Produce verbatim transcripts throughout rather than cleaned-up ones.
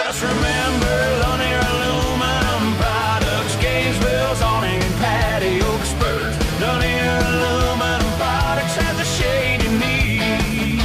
Just remember Lanier Aluminum Products, Gainesville's awning and patio experts. Lanier Aluminum Products has the shade you need.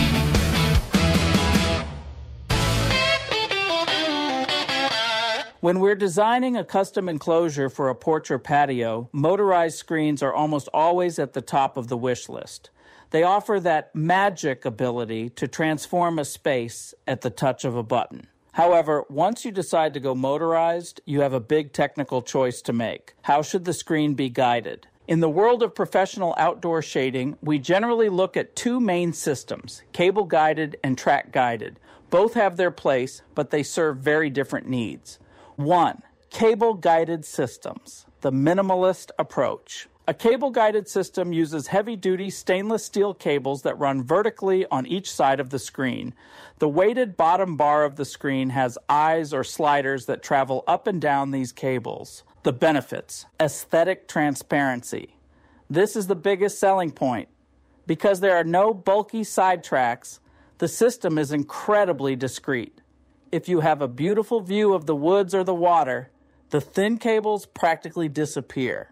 When we're designing a custom enclosure for a porch or patio, motorized screens are almost always at the top of the wish list. They offer that magic ability to transform a space at the touch of a button. However, once you decide to go motorized, you have a big technical choice to make. How should the screen be guided? In the world of professional outdoor shading, we generally look at two main systems, cable-guided and track-guided. Both have their place, but they serve very different needs. One, cable-guided systems, the minimalist approach. A cable-guided system uses heavy-duty stainless steel cables that run vertically on each side of the screen. The weighted bottom bar of the screen has eyes or sliders that travel up and down these cables. The benefits: aesthetic transparency. This is the biggest selling point. Because there are no bulky side tracks, the system is incredibly discreet. If you have a beautiful view of the woods or the water, the thin cables practically disappear.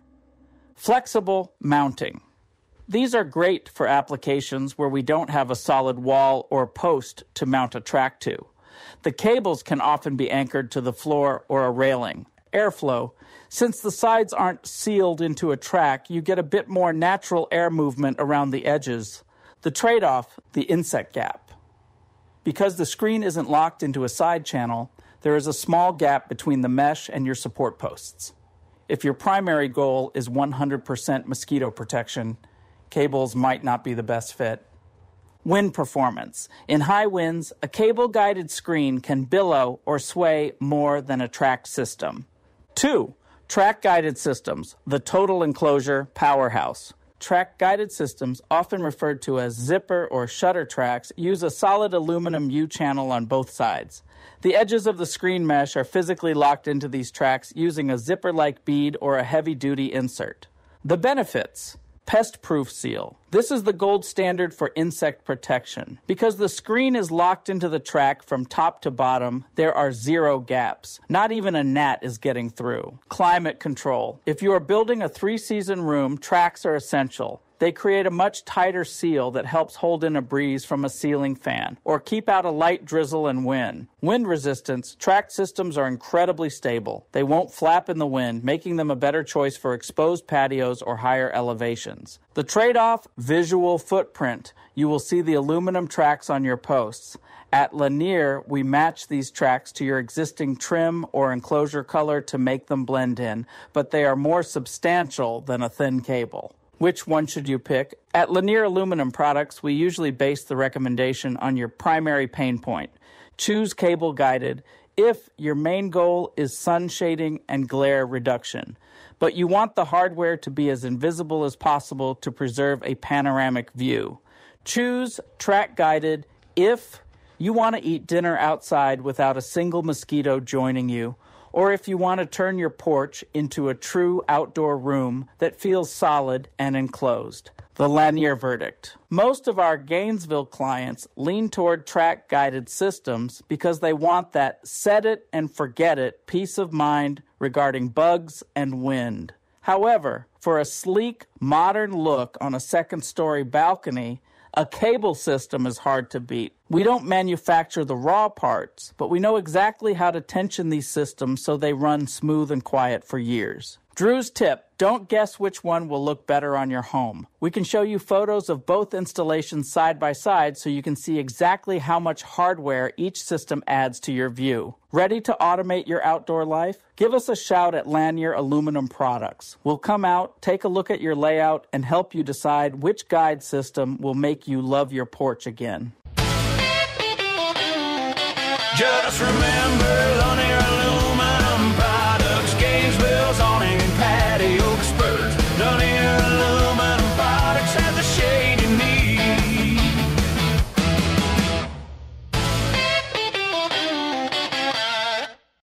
Flexible mounting. These are great for applications where we don't have a solid wall or post to mount a track to. The cables can often be anchored to the floor or a railing. Airflow. Since the sides aren't sealed into a track, you get a bit more natural air movement around the edges. The trade-off, the insect gap. Because the screen isn't locked into a side channel, there is a small gap between the mesh and your support posts. If your primary goal is one hundred percent mosquito protection, cables might not be the best fit. Wind performance. In high winds, a cable-guided screen can billow or sway more than a tracked system. Two, track-guided systems, the total enclosure powerhouse. Track-guided systems, often referred to as zipper or shutter tracks, use a solid aluminum U-channel on both sides. The edges of the screen mesh are physically locked into these tracks using a zipper-like bead or a heavy-duty insert. The benefits: pest-proof seal. This is the gold standard for insect protection. Because the screen is locked into the track from top to bottom, there are zero gaps. Not even a gnat is getting through. Climate control. If you are building a three-season room, tracks are essential. They create a much tighter seal that helps hold in a breeze from a ceiling fan or keep out a light drizzle and wind. Wind resistance. Track systems are incredibly stable. They won't flap in the wind, making them a better choice for exposed patios or higher elevations. The trade-off, visual footprint. You will see the aluminum tracks on your posts. At Lanier, we match these tracks to your existing trim or enclosure color to make them blend in, but they are more substantial than a thin cable. Which one should you pick? At Lanier Aluminum Products, we usually base the recommendation on your primary pain point. Choose cable-guided if your main goal is sun shading and glare reduction, but you want the hardware to be as invisible as possible to preserve a panoramic view. Choose track-guided if you want to eat dinner outside without a single mosquito joining you, or if you want to turn your porch into a true outdoor room that feels solid and enclosed. The Lanier verdict. Most of our Gainesville clients lean toward track-guided systems because they want that set-it-and-forget-it peace of mind regarding bugs and wind. However, for a sleek, modern look on a second-story balcony, a cable system is hard to beat. We don't manufacture the raw parts, but we know exactly how to tension these systems so they run smooth and quiet for years. Drew's tip: don't guess which one will look better on your home. We can show you photos of both installations side by side so you can see exactly how much hardware each system adds to your view. Ready to automate your outdoor life? Give us a shout at Lanier Aluminum Products. We'll come out, take a look at your layout, and help you decide which guide system will make you love your porch again. Just remember